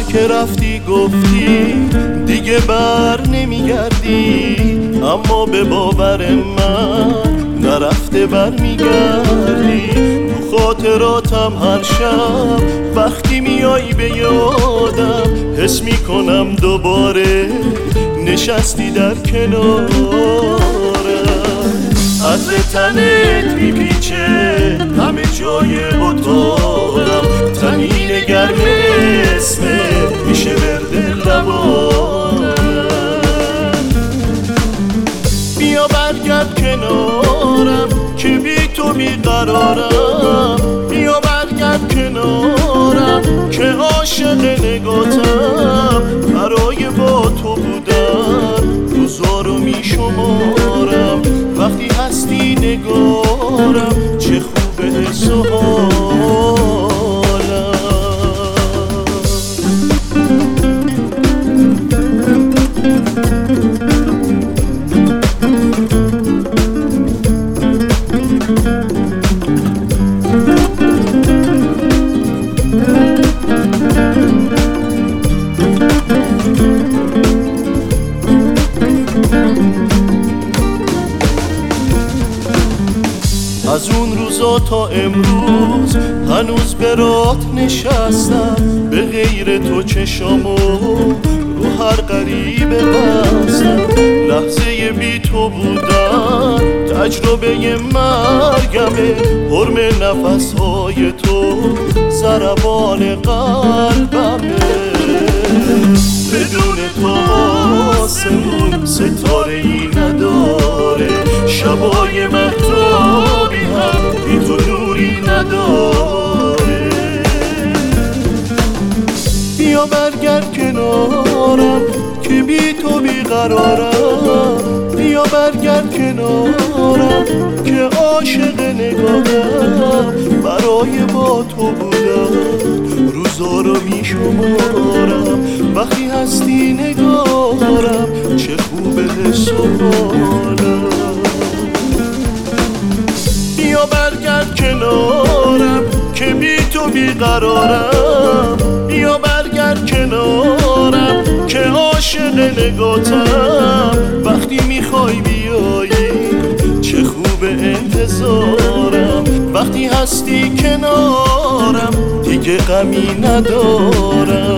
که رفتی گفتی دیگه بر نمیگردی، اما به باور من نرفته بر میگردی. تو خاطراتم هر شب وقتی میای به یادم، حس میکنم دوباره نشستی در کنارم. عطر تنت میپیچه همه جای اتاقم، تنین گرم اسمت میشه ورد لبانم. بیا برگرد کنارم که بی تو بیقرارم، بیا برگرد کنارم که عاشق نگاتم. برای با تو بودن روزا رو میشمارم، وقتی هستی نگارم چه خوبه حس و حالم. از اون روزا تا امروز هنوز برات نشستم، به غیر تو چشامو رو هر غریبه بستم. لحظه بی تو بودن تجربه مرگمه، حرم نفسهای تو ضربان قلبمه. بدون تو آسمون ستاره ای نداره، شبای مهتابی هم بی تو نوری نداره. بیا برگرد کنارم که بی تو بیقرارم، بیا برگرد کنارم که عاشق نگاهم. برای با تو بودم روزا رو میشمارم، وقتی هستی نگارم چه خوبه حس و حالم. بیا برگرد کنارم که بی تو بیقرارم، بیا برگرد کنارم که عاشق نگاتم. وقتی میخوای بیایی چه خوب انتظارم، وقتی هستی کنارم دیگه غمی ندارم.